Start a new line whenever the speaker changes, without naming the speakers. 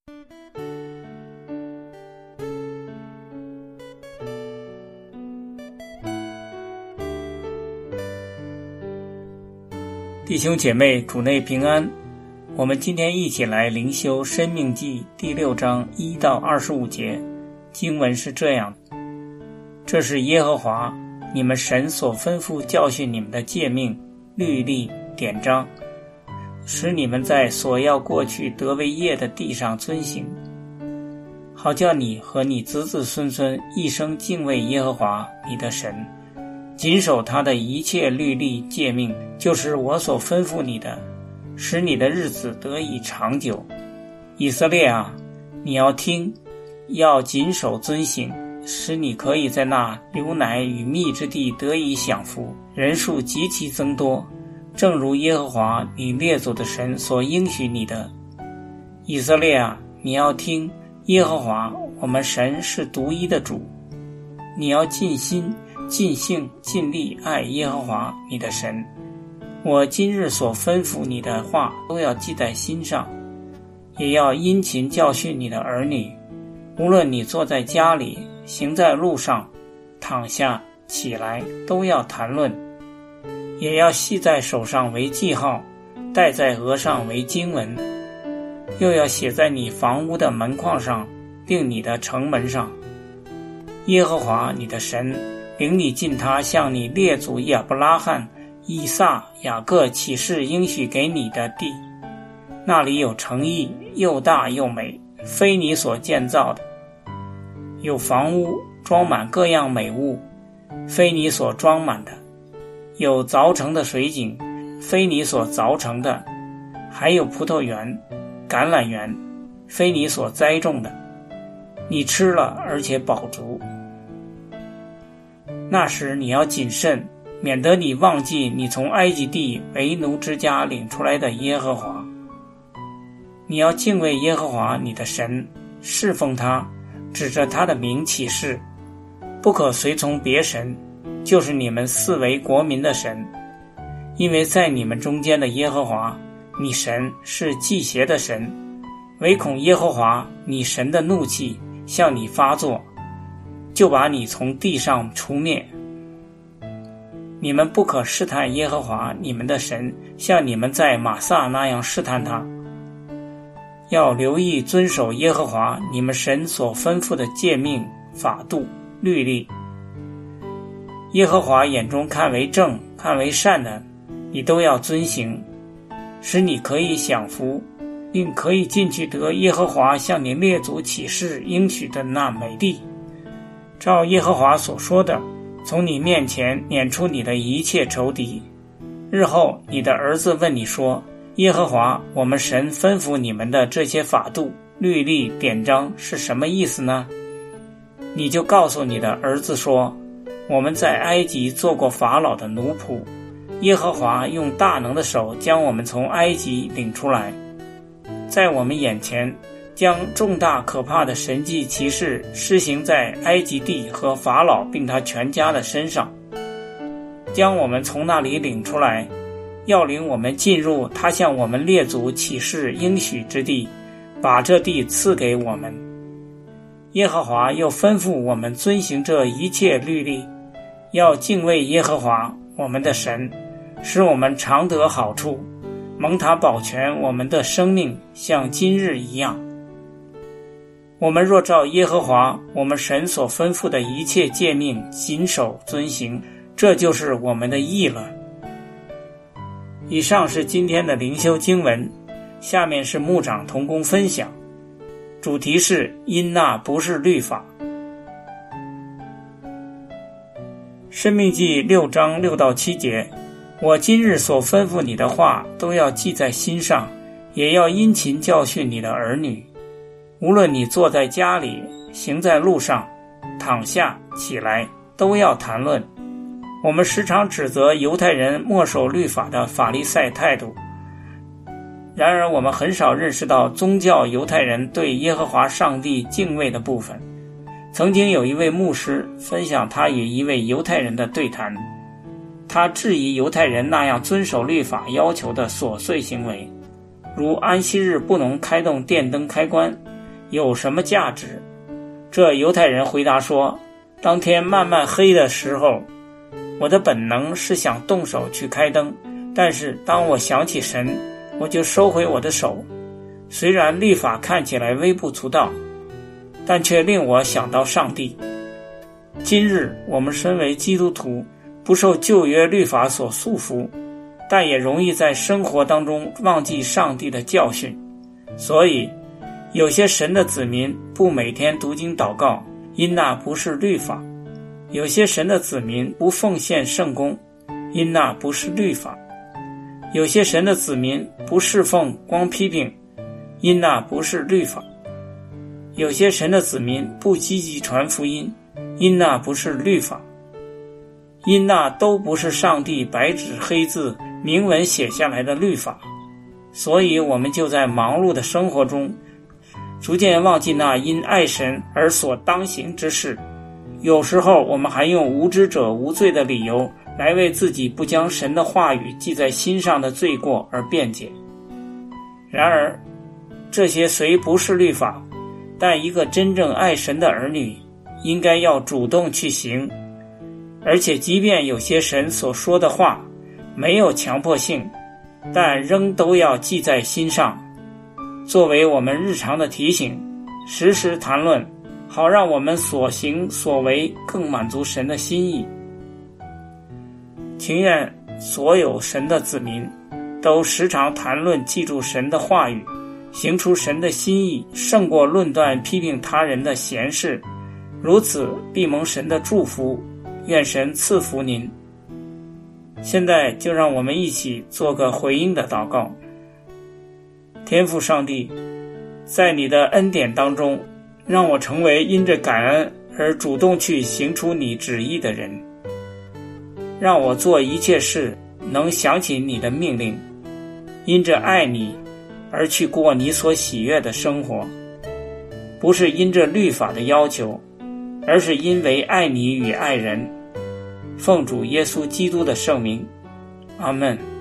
弟兄姐妹，主内平安。我们今天一起来灵修申命记第6章1到25节，经文是这样的：这是耶和华你们神所吩咐教训你们的诫命、律例、典章，使你们在所要过去得为业的地上遵行，好叫你和你子子孙孙一生敬畏耶和华你的神，谨守他的一切律例诫命，就是我所吩咐你的，使你的日子得以长久。以色列啊，你要听，要谨守遵行，使你可以在那流奶与蜜之地得以享福，人数极其增多，正如耶和华你列祖的神所应许你的。以色列啊，你要听，耶和华我们神是独一的主，你要尽心尽性尽力爱耶和华你的神。我今日所吩咐你的话都要记在心上，也要殷勤教训你的儿女，无论你坐在家里，行在路上，躺下起来，都要谈论，也要系在手上为记号，戴在额上为经文，又要写在你房屋的门框上，并你的城门上。耶和华你的神领你进他向你列祖亚伯拉罕、以撒、雅各起誓应许给你的地，那里有城邑，又大又美，非你所建造的；有房屋装满各样美物，非你所装满的；有凿成的水井，非你所凿成的；还有葡萄园、橄榄园，非你所栽种的。你吃了而且饱足。那时你要谨慎，免得你忘记你从埃及地为奴之家领出来的耶和华。你要敬畏耶和华你的神，侍奉他，指着他的名起誓，不可随从别神，就是你们四围国民的神，因为在你们中间的耶和华你神是忌邪的神，唯恐耶和华你神的怒气向你发作，就把你从地上除灭。你们不可试探耶和华你们的神，像你们在玛撒那样试探他。要留意遵守耶和华你们神所吩咐的诫命、法度、律例。耶和华眼中看为正、看为善的，你都要遵行，使你可以享福，并可以进去得耶和华向你列祖起誓应许的那美地。照耶和华所说的，从你面前撵出你的一切仇敌。日后你的儿子问你说，耶和华我们神吩咐你们的这些法度、律例、典章是什么意思呢？你就告诉你的儿子说，我们在埃及做过法老的奴仆，耶和华用大能的手将我们从埃及领出来，在我们眼前将重大可怕的神迹奇事施行在埃及地和法老并他全家的身上，将我们从那里领出来，要领我们进入他向我们列祖起誓应许之地，把这地赐给我们。耶和华又吩咐我们遵行这一切律例，要敬畏耶和华我们的神，使我们常得好处，蒙他保全我们的生命，像今日一样。我们若照耶和华我们神所吩咐的一切诫命谨守遵行，这就是我们的义了。以上是今天的灵修经文，下面是牧长同工分享，主题是因那不是律法。申命记6章6到7节，我今日所吩咐你的话都要记在心上，也要殷勤教训你的儿女，无论你坐在家里，行在路上，躺下起来，都要谈论。我们时常指责犹太人墨守律法的法利赛态度，然而我们很少认识到宗教犹太人对耶和华上帝敬畏的部分。曾经有一位牧师分享他与一位犹太人的对谈，他质疑犹太人那样遵守律法要求的琐碎行为，如安息日不能开动电灯开关， 有什么价值？这犹太人回答说，当天慢慢黑的时候，我的本能是想动手去开灯，但是当我想起神，我就收回我的手。虽然律法看起来微不足道，但却令我想到上帝。今日我们身为基督徒，不受旧约律法所束缚，但也容易在生活当中忘记上帝的教训。所以有些神的子民不每天读经祷告，因那不是律法；有些神的子民不奉献圣功，因那不是律法；有些神的子民不侍奉光批评，因那不是律法；有些神的子民不积极传福音，因那不是律法。因那都不是上帝白纸黑字明文写下来的律法，所以我们就在忙碌的生活中逐渐忘记那因爱神而所当行之事。有时候我们还用无知者无罪的理由来为自己不将神的话语记在心上的罪过而辩解。然而这些虽不是律法，但一个真正爱神的儿女应该要主动去行。而且即便有些神所说的话没有强迫性，但仍都要记在心上，作为我们日常的提醒，时时谈论，好让我们所行所为更满足神的心意。情愿所有神的子民都时常谈论记住神的话语，行出神的心意，胜过论断批评他人的闲事，如此必蒙神的祝福。愿神赐福您。现在就让我们一起做个回应的祷告。天父上帝，在你的恩典当中，让我成为因着感恩而主动去行出你旨意的人，让我做一切事能想起你的命令，因着爱你而去过你所喜悦的生活，不是因着律法的要求，而是因为爱你与爱人。奉主耶稣基督的圣名，阿们。